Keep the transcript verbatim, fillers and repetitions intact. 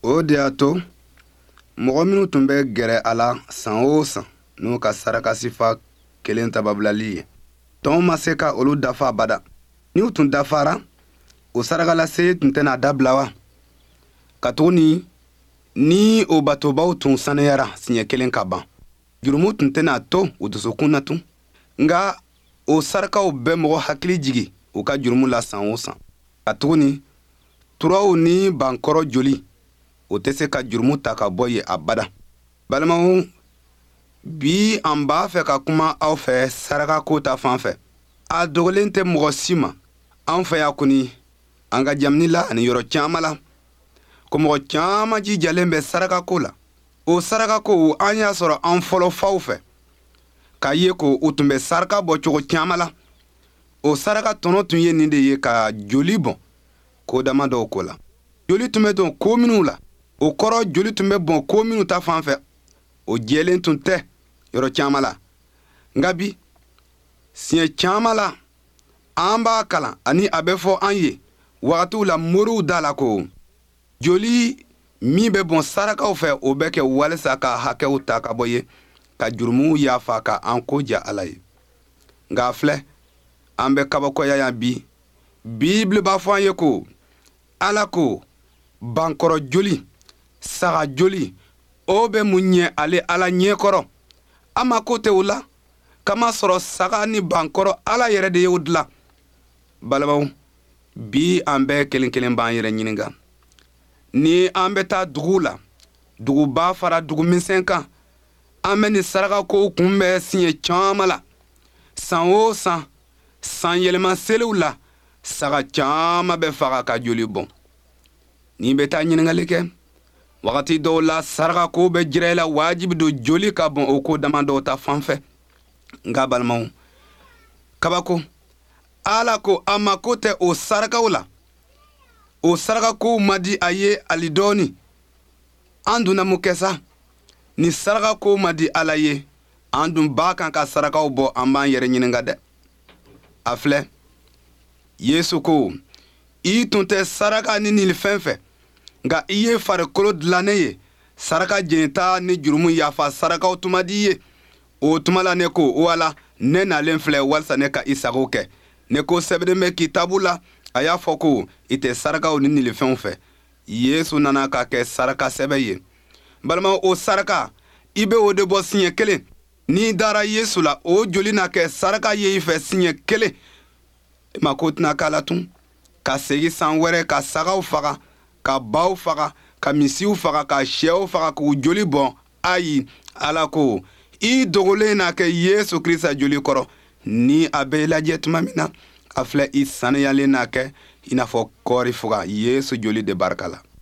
O de y'a to mɔgɔ minnu tun bɛ gɛrɛ a la san o san n'u ka sarakasifa kelen tababilali ye tɔnw ma se ka olu dafa abada. Ni u tun dafara o sarakalase tun tɛna dabila wa? Katuguni ni o batobaw tun saniyara siɲɛ kelen ka ban jurumu tun tɛna to u dusukun na tun. Nga o sarakaw bɛ mɔgɔ hakili jigi u ka jurumu la san o san. Katuguni turaw ni bankɔrɔ joli o tɛ se ka jurumu ta ka bɔ ye abada. Balimaw, bi an b'a fɛ ka kuma aw fɛ saraka ko ta fan fɛ. A dogolen tɛ mɔgɔ si ma an fɛ ya kuni an ka jamani la ani yɔrɔ caman la ko mɔgɔ caman jijalen bɛ saraka ko la. O saraka ko an y'a sɔrɔ an fɔlɔ faw fɛ k'a ye ko u tun bɛ saraka bɔ cogo caman la. O saraka tɔnɔ tun ye nin de ye ka joli bɔn ko dama dɔw ko la. Joli tun bɛ dɔn ko minnu la. O kɔrɔ joli tun bɛ bɔn ko minnu ta fan fɛ o jɛlen tun tɛ yɔrɔ caman la. Nka bi siɲɛ caman la an b'a kalan ani a bɛ fɔ an ye wagatiw la moriw da la ko joli min bɛ bɔn sarakaw fɛ o bɛ kɛ walisa ka hakɛw ta ka bɔ ye ka jurumu yafa ka an ko ja Ala ye. Nka filɛ an bɛ kabakoya yan bi Bible b'a fɔ an ye ko Ala ko bankɔrɔ joli saga joli o bɛ mun ɲɛ ale Ala ɲɛkɔrɔ. A ma ko tɛ o la kama sɔrɔ saga ni bankɔrɔ Ala yɛrɛ de y'o dilan. Balimaw, bi an bɛɛ kelen kelen b'an yɛrɛ ɲininka. Ni an bɛ taa dugu la duguba fara dugu misɛn kan an bɛ ni saraka ko kunbɛn siɲɛ caman la. San o san san yɛlɛma seliw la saga caman bɛ faga ka joli bɔn. Ni bɛ taa ɲininkali kɛ wagati dɔw la saraka ko bɛ jira i la wajibi don joli ka bɔn o ko dama dɔw ta fan fɛ. Nka balimaw, kabako Ala ko a mako tɛ o sarakaw la. O saraka ko ma di a ye ali dɔɔni. An dun na mun kɛ sa? Ni saraka ko ma di Ala ye an dun b'a kan ka sarakaw bɔ an b'an yɛrɛ ɲininka dɛ. A filɛ Yesu ko i tun tɛ saraka ni nin fɛn fɛ nka i ye farikolo dilannen ye saraka jɛnta ni jurumu yafa sarakaw tuma di ye. O tuma la ne ko o Ala ne nalen filɛ walisa ne ka i sago kɛ. Ne ko sɛbɛnnen bɛ kitabu la a y'a fɔ ko i tɛ sarakaw ni nin fɛnw fɛ. Yesu nana ka kɛ saraka sɛbɛ ye. Balimaw, o saraka i bɛ o de bɔ siɲɛ kelen. N'i dara Yesu la o joli na kɛ saraka ye i fɛ siɲɛ kelen. I ma ko tɛna k'a la tun ka segin san wɛrɛ ka sagaw faga ka baw faga ka misiw faga ka sɛw faga k'u joli bɔn. Ayi, Ala ko i dogolen n'a kɛ Yesu Kirista joli kɔrɔ ni a bɛ lajɛ tuma min na a filɛ i saniyalen n'a kɛ i n'a fɔ kɔɔri fuga Yesu joli de barika la.